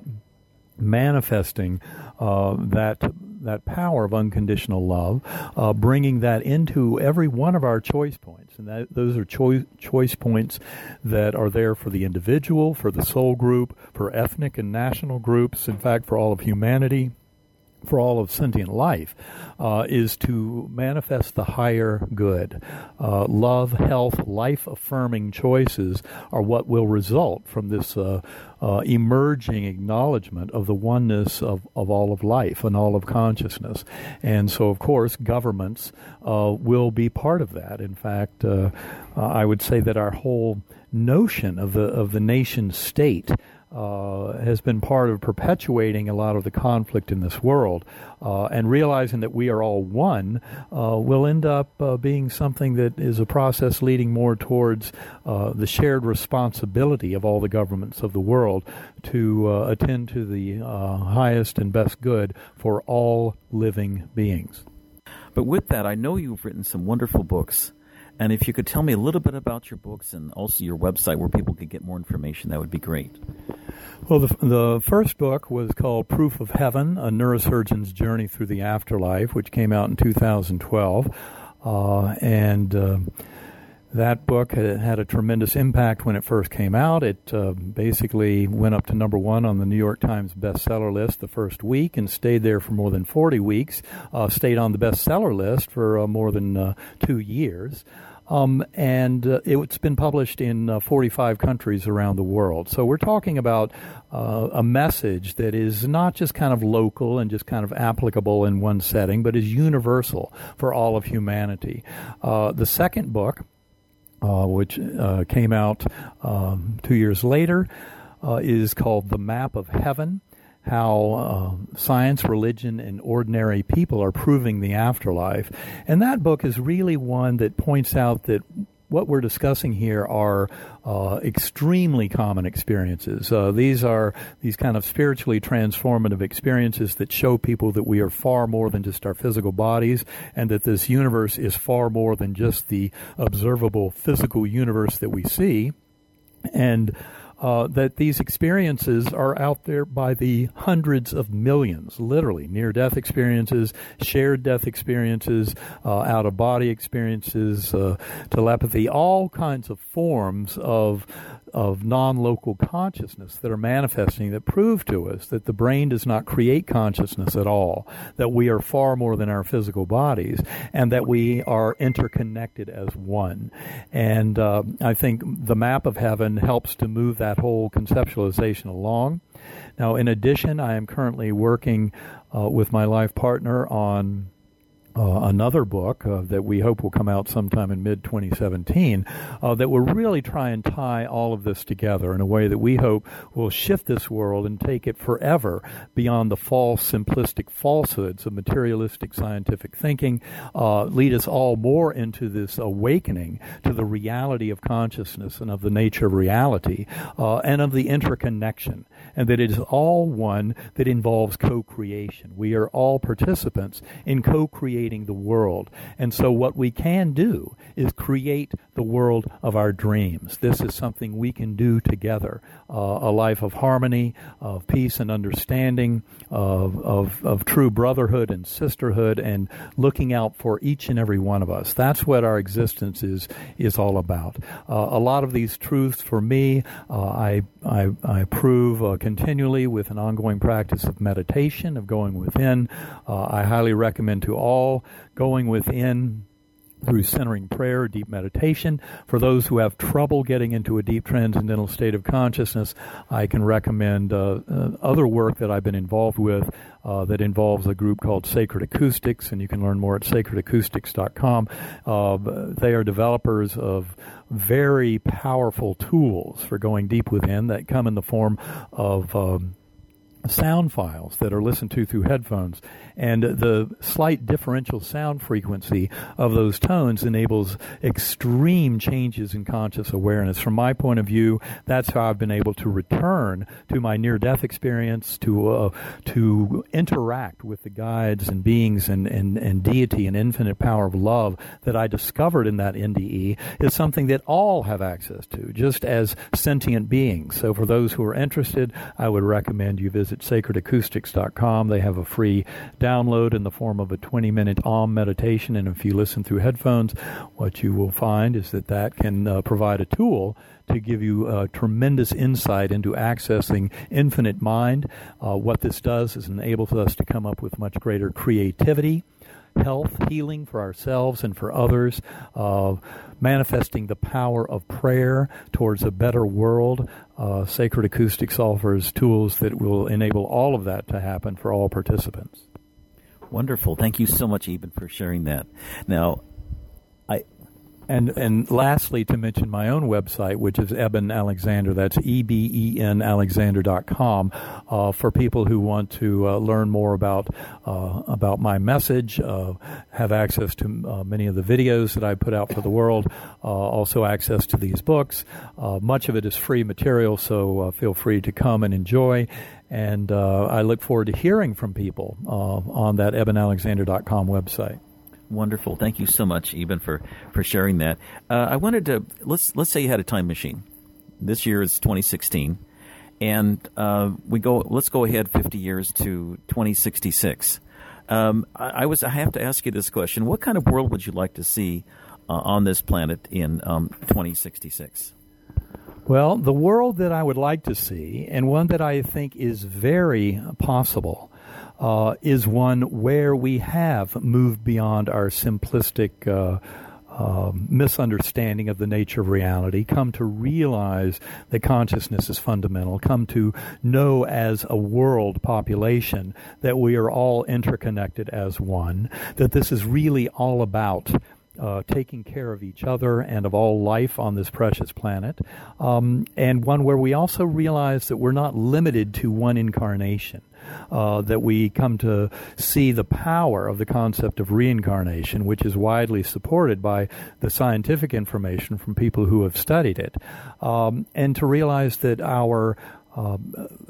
manifesting uh, that that power of unconditional love, uh, bringing that into every one of our choice points. And that, those are choice choice points that are there for the individual, for the soul group, for ethnic and national groups, in fact, for all of humanity, for all of sentient life, uh, is to manifest the higher good. Uh, love, health, life-affirming choices are what will result from this uh, uh, emerging acknowledgement of the oneness of, of all of life and all of consciousness. And so, of course, governments uh, will be part of that. In fact, uh, uh, I would say that our whole notion of the of the nation state Uh, has been part of perpetuating a lot of the conflict in this world, uh, and realizing that we are all one uh, will end up uh, being something that is a process leading more towards uh, the shared responsibility of all the governments of the world to uh, attend to the uh, highest and best good for all living beings. But with that, I know you've written some wonderful books. And if you could tell me a little bit about your books and also your website where people could get more information, that would be great. Well, the, the first book was called Proof of Heaven, A Neurosurgeon's Journey Through the Afterlife, which came out in two thousand twelve. Uh, and uh, that book had, had a tremendous impact when it first came out. It uh, basically went up to number one on the New York Times bestseller list the first week and stayed there for more than forty weeks, uh, stayed on the bestseller list for uh, more than uh, two years. Um, and uh, it's been published in uh, forty-five countries around the world. So we're talking about uh, a message that is not just kind of local and just kind of applicable in one setting, but is universal for all of humanity. Uh, the second book, uh, which uh, came out um, two years later, uh, is called The Map of Heaven. How uh, science, religion, and ordinary people are proving the afterlife. And that book is really one that points out that what we're discussing here are uh, extremely common experiences. Uh, these are these kind of spiritually transformative experiences that show people that we are far more than just our physical bodies, and that this universe is far more than just the observable physical universe that we see. And Uh, that these experiences are out there by the hundreds of millions, literally, near-death experiences, shared death experiences, uh, out-of-body experiences, uh, telepathy, all kinds of forms of of non-local consciousness that are manifesting that prove to us that the brain does not create consciousness at all, that we are far more than our physical bodies, and that we are interconnected as one. And uh, I think the Map of Heaven helps to move that whole conceptualization along. Now, in addition, I am currently working uh, with my life partner on Uh, another book uh, that we hope will come out sometime in mid twenty seventeen uh, that will really try and tie all of this together in a way that we hope will shift this world and take it forever beyond the false, simplistic falsehoods of materialistic scientific thinking, uh, lead us all more into this awakening to the reality of consciousness and of the nature of reality, uh, and of the interconnection, and that it is all one that involves co-creation. We are all participants in co-creating creating the world. And so what we can do is create the world of our dreams. This is something we can do together. Uh, a life of harmony, of peace and understanding, of, of, of true brotherhood and sisterhood, and looking out for each and every one of us. That's what our existence is is all about. Uh, a lot of these truths for me, uh, I, I, I prove uh, continually with an ongoing practice of meditation, of going within. Uh, I highly recommend to all going within through centering prayer, deep meditation. For those who have trouble getting into a deep transcendental state of consciousness, I can recommend uh, uh, other work that I've been involved with uh, that involves a group called Sacred Acoustics, and you can learn more at sacred acoustics dot com. Uh, they are developers of very powerful tools for going deep within that come in the form of um, sound files that are listened to through headphones, and the slight differential sound frequency of those tones enables extreme changes in conscious awareness. From my point of view, that's how I've been able to return to my near-death experience, to uh, to interact with the guides and beings and, and, and deity and infinite power of love that I discovered in that N D E is something that all have access to, just as sentient beings. So for those who are interested, I would recommend you visit sacred acoustics dot com. They have a free download in the form of a twenty-minute Om meditation, and if you listen through headphones, what you will find is that that can uh, provide a tool to give you uh, tremendous insight into accessing infinite mind. Uh, what this does is enables us to come up with much greater creativity, health, healing for ourselves and for others, uh, manifesting the power of prayer towards a better world. Uh, Sacred Acoustics offers tools that will enable all of that to happen for all participants. Wonderful. Thank you so much, Eben, for sharing that. Now, I... And and lastly, to mention my own website, which is Eben Alexander. That's E B E N Alexander dot com, uh, for people who want to uh, learn more about uh, about my message, uh, have access to uh, many of the videos that I put out for the world, uh, also access to these books. Uh, much of it is free material, so uh, feel free to come and enjoy. And uh, I look forward to hearing from people uh, on that Eben Alexander dot com website. Wonderful. Thank you so much, Eben, for, for sharing that. Uh, I wanted to, let's let's say you had a time machine. This year is twenty sixteen, and uh, we go. Let's go ahead fifty years to twenty sixty-six. Um, I, I was. I have to ask you this question: what kind of world would you like to see uh, on this planet in um, twenty sixty-six? Well, the world that I would like to see, and one that I think is very possible, Uh, is one where we have moved beyond our simplistic uh, uh, misunderstanding of the nature of reality, come to realize that consciousness is fundamental, come to know as a world population that we are all interconnected as one, that this is really all about Uh, taking care of each other and of all life on this precious planet, um, and one where we also realize that we're not limited to one incarnation, uh, that we come to see the power of the concept of reincarnation, which is widely supported by the scientific information from people who have studied it, um, and to realize that our uh,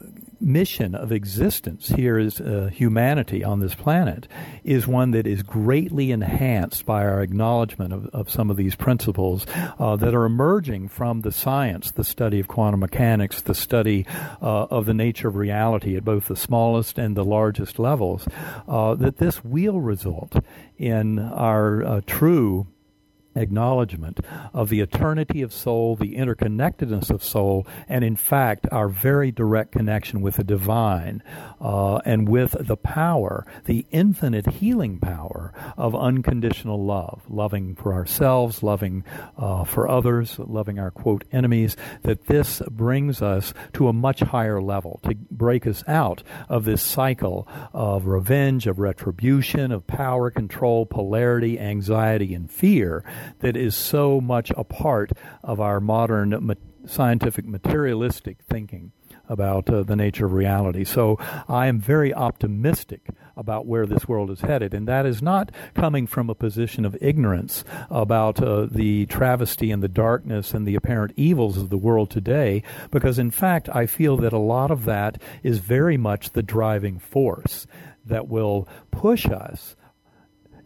mission of existence here as uh, humanity on this planet is one that is greatly enhanced by our acknowledgement of, of some of these principles uh, that are emerging from the science, the study of quantum mechanics, the study uh, of the nature of reality at both the smallest and the largest levels, uh, that this will result in our uh, true acknowledgement of the eternity of soul, the interconnectedness of soul, and in fact our very direct connection with the divine uh, and with the power, the infinite healing power of unconditional love, loving for ourselves, loving uh, for others, loving our, quote, enemies, that this brings us to a much higher level, to break us out of this cycle of revenge, of retribution, of power, control, polarity, anxiety, and fear that is so much a part of our modern ma- scientific materialistic thinking about uh, the nature of reality. So I am very optimistic about where this world is headed, and that is not coming from a position of ignorance about uh, the travesty and the darkness and the apparent evils of the world today, because in fact I feel that a lot of that is very much the driving force that will push us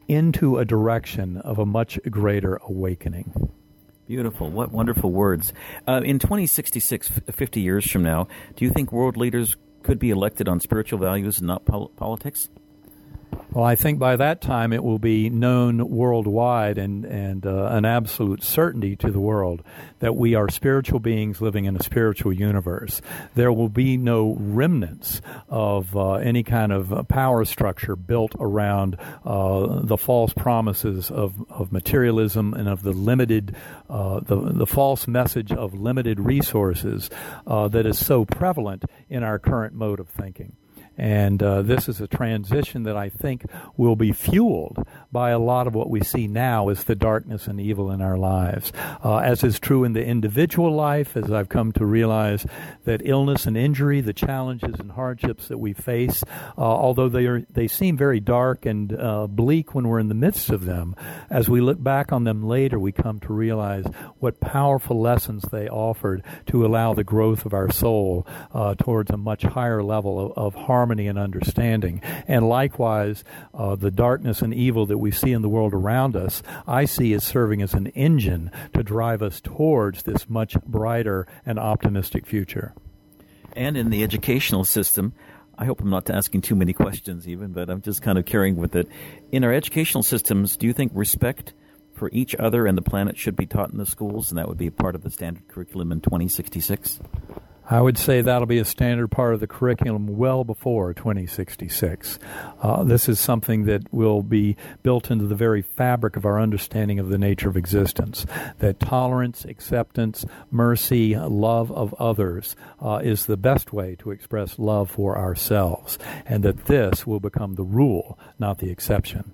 into a direction of a much greater awakening. Beautiful. What wonderful words. Uh, in twenty sixty-six, fifty years from now, do you think world leaders could be elected on spiritual values and not pol- politics? Well, I think by that time it will be known worldwide and, and uh, an absolute certainty to the world that we are spiritual beings living in a spiritual universe. There will be no remnants of uh, any kind of power structure built around uh, the false promises of, of materialism and of the limited, uh, the, the false message of limited resources uh, that is so prevalent in our current mode of thinking. And uh, this is a transition that I think will be fueled by a lot of what we see now as the darkness and evil in our lives. Uh, as is true in the individual life, as I've come to realize that illness and injury, the challenges and hardships that we face, uh, although they are they seem very dark and uh, bleak when we're in the midst of them, as we look back on them later, we come to realize what powerful lessons they offered to allow the growth of our soul uh, towards a much higher level of, of harmony and understanding. And likewise, uh, the darkness and evil that we see in the world around us, I see as serving as an engine to drive us towards this much brighter and optimistic future. And in the educational system, I hope I'm not asking too many questions even, but I'm just kind of carrying with it. In our educational systems, do you think respect for each other and the planet should be taught in the schools, and that would be a part of the standard curriculum in twenty sixty-six? I would say that'll be a standard part of the curriculum well before twenty sixty-six. Uh, this is something that will be built into the very fabric of our understanding of the nature of existence, that tolerance, acceptance, mercy, love of others uh, is the best way to express love for ourselves, and that this will become the rule, not the exception.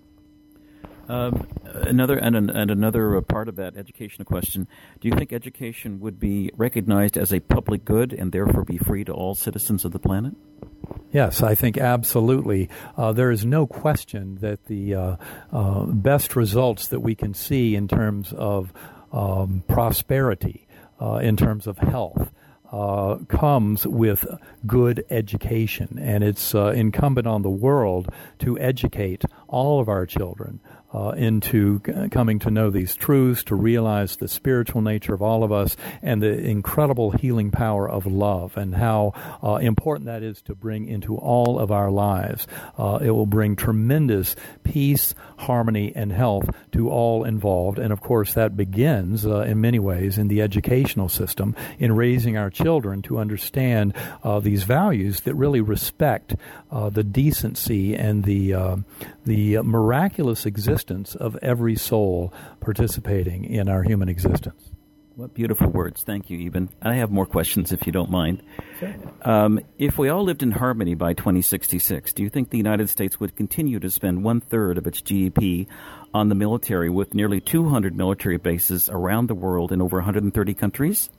Um, another and, an, and another part of that educational question, do you think education would be recognized as a public good and therefore be free to all citizens of the planet? Yes, I think absolutely. Uh, there is no question that the uh, uh, best results that we can see in terms of um, prosperity, uh, in terms of health, Uh, comes with good education, and it's uh, incumbent on the world to educate all of our children uh, into c- coming to know these truths, to realize the spiritual nature of all of us and the incredible healing power of love, and how uh, important that is to bring into all of our lives. Uh, it will bring tremendous peace, harmony, and health to all involved, and of course that begins uh, in many ways in the educational system, in raising our children to understand uh, these values that really respect uh, the decency and the uh, the miraculous existence of every soul participating in our human existence. What beautiful words. Thank you, Eben. I have more questions if you don't mind. Sure. Um, if we all lived in harmony by twenty sixty-six, do you think the United States would continue to spend one-third of its G D P on the military, with nearly two hundred military bases around the world in over one hundred thirty countries?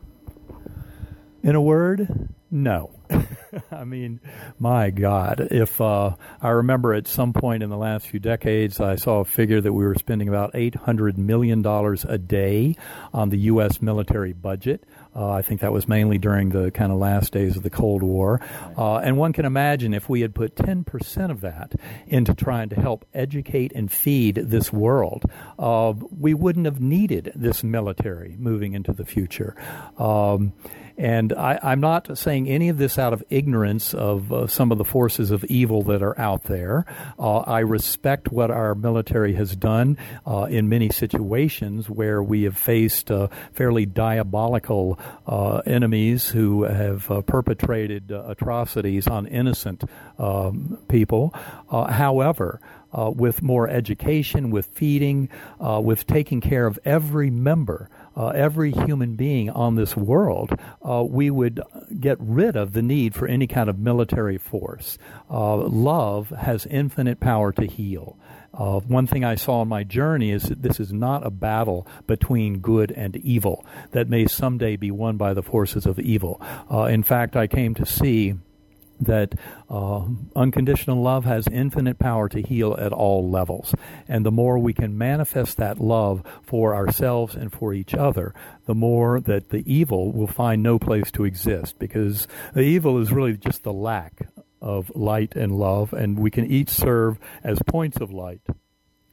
In a word, no. I mean, my God, if uh, I remember at some point in the last few decades, I saw a figure that we were spending about eight hundred million dollars a day on the U S military budget. Uh, I think that was mainly during the kind of last days of the Cold War. Uh, and one can imagine if we had put ten percent of that into trying to help educate and feed this world, uh, we wouldn't have needed this military moving into the future. Um, And I, I'm not saying any of this out of ignorance of uh, some of the forces of evil that are out there. Uh, I respect what our military has done uh, in many situations where we have faced uh, fairly diabolical uh, enemies who have uh, perpetrated uh, atrocities on innocent um, people. Uh, however, uh, with more education, with feeding, uh, with taking care of every member, Uh, every human being on this world, uh, we would get rid of the need for any kind of military force. Uh, love has infinite power to heal. Uh, one thing I saw on my journey is that this is not a battle between good and evil that may someday be won by the forces of evil. Uh, in fact, I came to see that uh, unconditional love has infinite power to heal at all levels. And the more we can manifest that love for ourselves and for each other, the more that the evil will find no place to exist, because the evil is really just the lack of light and love, and we can each serve as points of light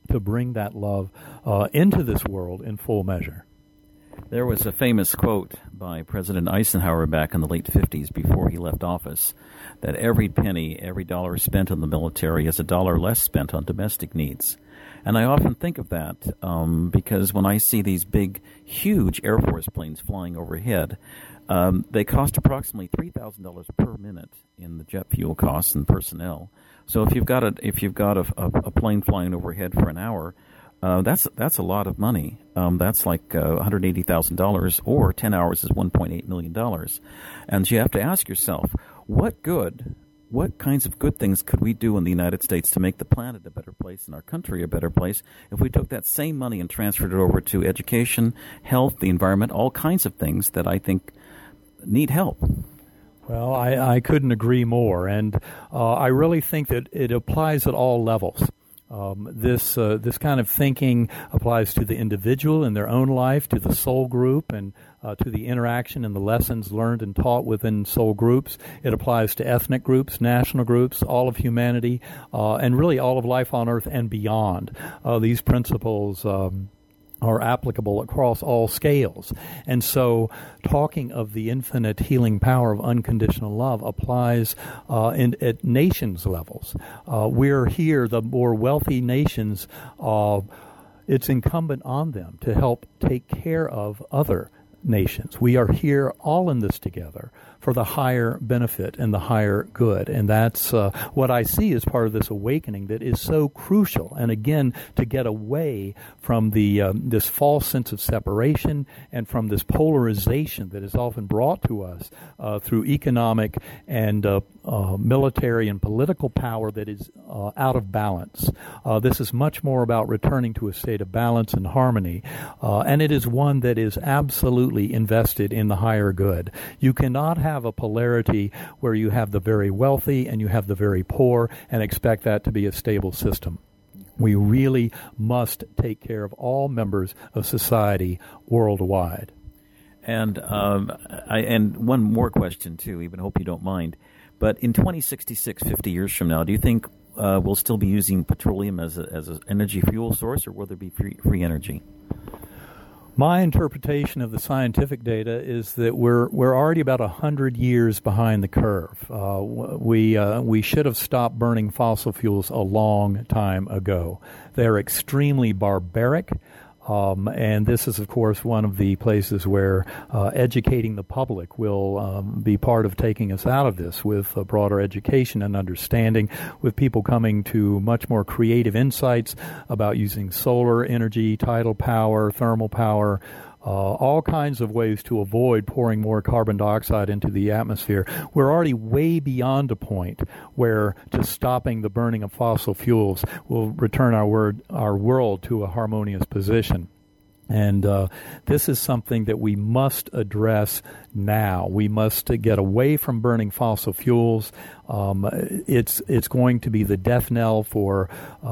to bring that love uh, into this world in full measure. There was a famous quote by President Eisenhower back in the late fifties before he left office that every penny, every dollar spent on the military is a dollar less spent on domestic needs. And I often think of that um, because when I see these big, huge Air Force planes flying overhead, um, they cost approximately three thousand dollars per minute in the jet fuel costs and personnel. So if you've got a if you've got a, a, a plane flying overhead for an hour, uh, that's that's a lot of money. Um, that's like uh, one hundred eighty thousand dollars, or ten hours is one point eight million dollars. And you have to ask yourself, what good? What kinds of good things could we do in the United States to make the planet a better place and our country a better place if we took that same money and transferred it over to education, health, the environment, all kinds of things that I think need help? Well, I, I couldn't agree more, and uh, I really think that it applies at all levels. Um, this uh, this kind of thinking applies to the individual in their own life, to the soul group, and uh, to the interaction and the lessons learned and taught within soul groups. It applies to ethnic groups, national groups, all of humanity, uh, and really all of life on Earth and beyond. Uh, these principles Um, are applicable across all scales. And so talking of the infinite healing power of unconditional love applies uh, in, at nations levels. Uh, we're here, the more wealthy nations, uh, it's incumbent on them to help take care of other nations. We are here all in this together for the higher benefit and the higher good. And that's uh, what I see as part of this awakening that is so crucial. And again, to get away from the um, this false sense of separation and from this polarization that is often brought to us uh, through economic and uh, uh, military and political power that is uh, out of balance. Uh, this is much more about returning to a state of balance and harmony. Uh, and it is one that is absolutely invested in the higher good. You cannot have a polarity where you have the very wealthy and you have the very poor and expect that to be a stable system. We really must take care of all members of society worldwide. And um, I, and one more question, too, even hope you don't mind. But in twenty sixty-six, fifty years from now, do you think uh, we'll still be using petroleum as a, as an energy fuel source, or will there be free, free energy? My interpretation of the scientific data is that we're we're already about a hundred years behind the curve. Uh, we uh, we should have stopped burning fossil fuels a long time ago. They're extremely barbaric. Um, and this is, of course, one of the places where uh, educating the public will um, be part of taking us out of this, with a broader education and understanding, with people coming to much more creative insights about using solar energy, tidal power, thermal power, Uh, all kinds of ways to avoid pouring more carbon dioxide into the atmosphere. We're already way beyond a point where just stopping the burning of fossil fuels will return our, word, our world to a harmonious position. And uh, this is something that we must address now. We must uh, get away from burning fossil fuels. Um, it's it's going to be the death knell for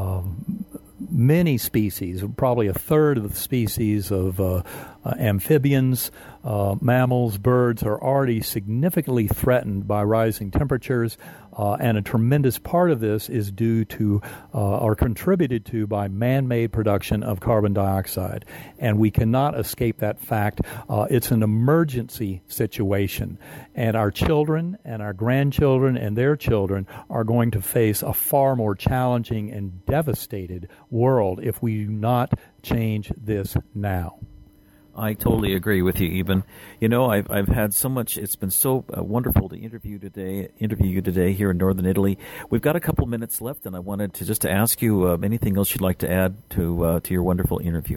um, many species, probably a third of the species of uh, uh, amphibians, uh, mammals, birds are already significantly threatened by rising temperatures, uh, and a tremendous part of this is due to uh, or contributed to by man-made production of carbon dioxide. And we cannot escape that fact. Uh, it's an emergency situation, and our children and our grandchildren and their children are going to face a far more challenging and devastated world if we do not change this now. I totally agree with you, Eben. You know, I've I've had so much. It's been so uh, wonderful to interview today. Interview you today here in northern Italy. We've got a couple minutes left, and I wanted to just to ask you uh, anything else you'd like to add to uh, to your wonderful interview.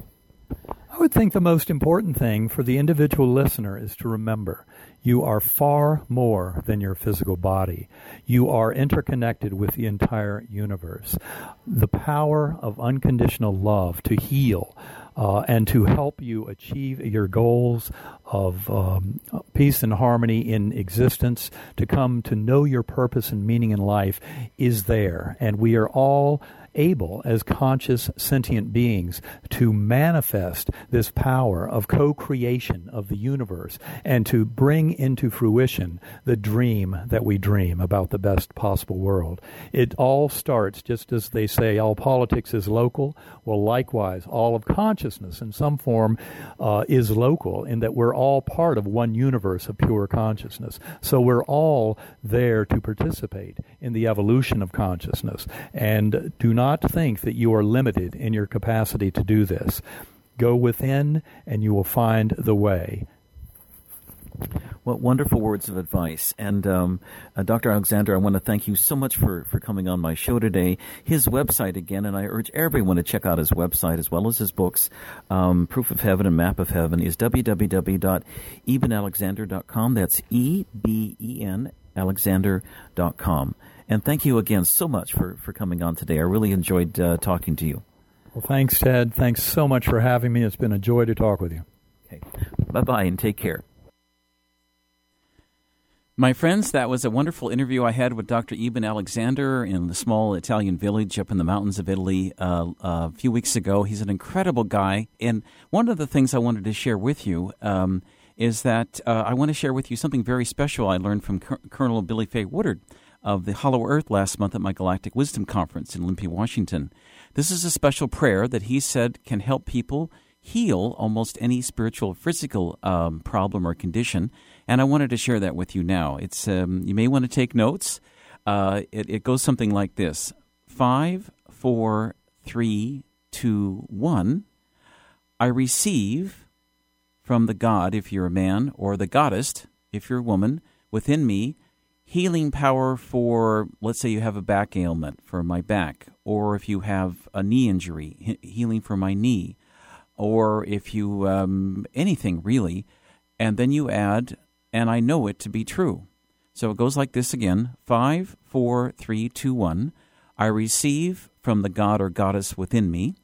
I would think the most important thing for the individual listener is to remember you are far more than your physical body. You are interconnected with the entire universe. The power of unconditional love to heal uh, and to help you achieve your goals of um, peace and harmony in existence, to come to know your purpose and meaning in life is there. And we are all able as conscious sentient beings to manifest this power of co-creation of the universe and to bring into fruition the dream that we dream about the best possible world. It all starts, just as they say, all politics is local. Well, likewise, all of consciousness in some form uh, is local in that we're all part of one universe of pure consciousness. So we're all there to participate in the evolution of consciousness. And do not think that you are limited in your capacity to do this. Go within and you will find the way. Well, wonderful words of advice. And um, uh, Doctor Alexander, I want to thank you so much for, for coming on my show today. His website, again, and I urge everyone to check out his website as well as his books, um, Proof of Heaven and Map of Heaven, is w w w dot eben alexander dot com. That's E B E N alexander dot com. And thank you again so much for, for coming on today. I really enjoyed uh, talking to you. Well, thanks, Ted. Thanks so much for having me. It's been a joy to talk with you. Okay. Bye-bye and take care. My friends, that was a wonderful interview I had with Doctor Eben Alexander in the small Italian village up in the mountains of Italy uh, a few weeks ago. He's an incredible guy. And one of the things I wanted to share with you um, is that uh, I want to share with you something very special I learned from Col- Colonel Billy Fay Woodard of the Hollow Earth last month at my Galactic Wisdom Conference in Olympia, Washington. This is a special prayer that he said can help people heal almost any spiritual or physical um, problem or condition, and I wanted to share that with you now. It's um, you may want to take notes. Uh, it, it goes something like this: five, four, three, two, one. I receive from the God, if you're a man, or the goddess, if you're a woman, within me, healing power for, let's say you have a back ailment, for my back, or if you have a knee injury, he- healing for my knee, or if you, um, anything really, and then you add, and I know it to be true. So it goes like this again, five, four, three, two, one. I receive from the God or goddess within me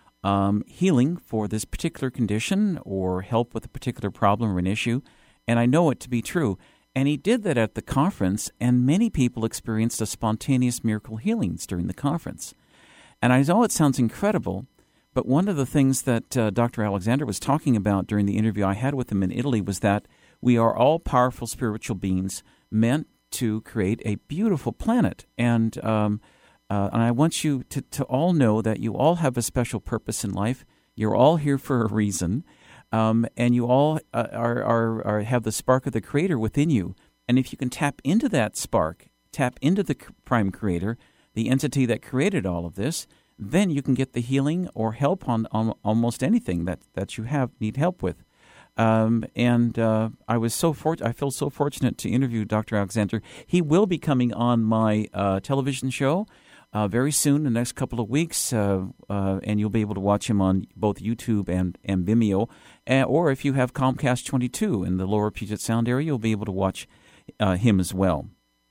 um, healing for this particular condition or help with a particular problem or an issue, and I know it to be true. And he did that at the conference, and many people experienced a spontaneous miracle healings during the conference. And I know it sounds incredible, but one of the things that uh, Doctor Alexander was talking about during the interview I had with him in Italy was that we are all powerful spiritual beings meant to create a beautiful planet. And um, uh, and I want you to, to all know that you all have a special purpose in life. You're all here for a reason. Um, and you all uh, are, are, are have the spark of the Creator within you. And if you can tap into that spark, tap into the Prime Creator, the entity that created all of this, then you can get the healing or help on, on almost anything that, that you have need help with. Um, and uh, I was so fort- I feel so fortunate to interview Doctor Alexander. He will be coming on my uh, television show uh, very soon, the next couple of weeks, uh, uh, and you'll be able to watch him on both YouTube and, and Vimeo. Uh, or if you have Comcast twenty-two in the lower Puget Sound area, you'll be able to watch uh, him as well.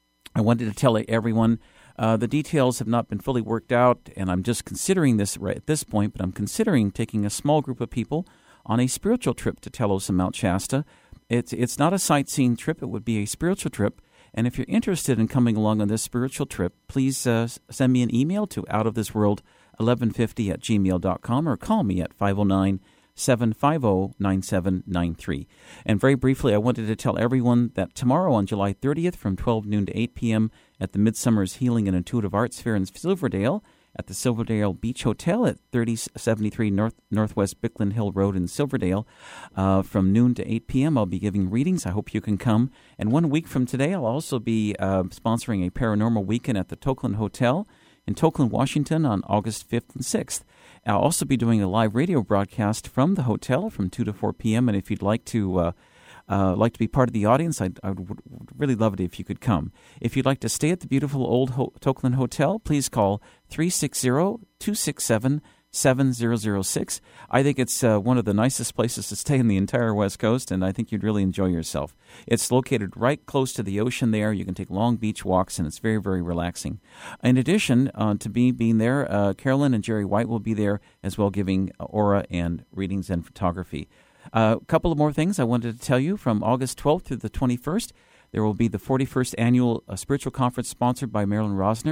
I wanted to tell everyone uh, the details have not been fully worked out, and I'm just considering this right at this point, but I'm considering taking a small group of people on a spiritual trip to Telos and Mount Shasta. It's, it's not a sightseeing trip. It would be a spiritual trip. And if you're interested in coming along on this spiritual trip, please uh, send me an email to outofthisworld eleven fifty at gmail dot com or call me at five oh nine, seven five oh, nine seven nine three. And very briefly, I wanted to tell everyone that tomorrow on July thirtieth from twelve noon to eight p.m. at the Midsummer's Healing and Intuitive Arts Fair in Silverdale, at the Silverdale Beach Hotel at thirty seventy-three North Northwest Bickland Hill Road in Silverdale. Uh, from noon to eight p.m., I'll be giving readings. I hope you can come. And one week from today, I'll also be uh, sponsoring a paranormal weekend at the Tokeland Hotel in Tokeland, Washington on August fifth and sixth. I'll also be doing a live radio broadcast from the hotel from two to four p.m., and if you'd like to uh, Uh, like to be part of the audience, I'd, I would really love it if you could come. If you'd like to stay at the beautiful old Ho- Tokeland Hotel, please call three six zero, two six seven, seven zero zero six. I think it's uh, one of the nicest places to stay in the entire West Coast, and I think you'd really enjoy yourself. It's located right close to the ocean there. You can take long beach walks, and it's very, very relaxing. In addition uh, to me being there, uh, Carolyn and Jerry White will be there as well, giving aura and readings and photography. A uh, couple of more things I wanted to tell you. From August twelfth through the twenty-first, there will be the forty-first Annual uh, Spiritual Conference sponsored by Marilyn Rosner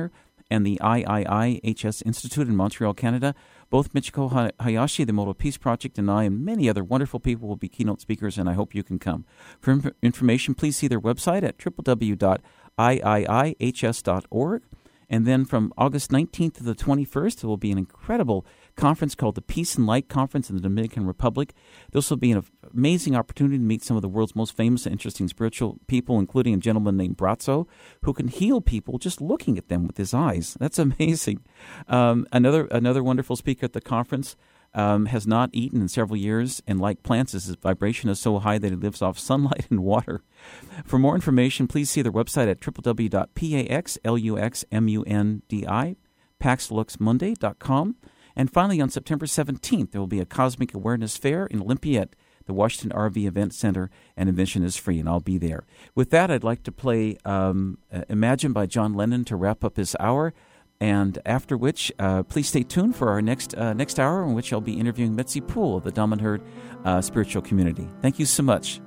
and the I I I H S Institute in Montreal, Canada. Both Michiko Hayashi, the Modal Peace Project, and I, and many other wonderful people will be keynote speakers, and I hope you can come. For inf- information, please see their website at w w w dot i i i h s dot org. And then from August nineteenth to the twenty-first, there will be an incredible conference called the Peace and Light Conference in the Dominican Republic. This will be an amazing opportunity to meet some of the world's most famous and interesting spiritual people, including a gentleman named Brazzo, who can heal people just looking at them with his eyes. That's amazing. Um, another another wonderful speaker at the conference um, has not eaten in several years, and like plants, his vibration is so high that he lives off sunlight and water. For more information, please see their website at w w w dot pax luxmundi, pax lux mundi dot com. And finally, on September seventeenth, there will be a Cosmic Awareness Fair in Olympia at the Washington R V Event Center, and admission is free, and I'll be there. With that, I'd like to play um, uh, Imagine by John Lennon to wrap up this hour, and after which, uh, please stay tuned for our next uh, next hour, in which I'll be interviewing Mitzi Poole of the Damanhur uh, Spiritual Community. Thank you so much.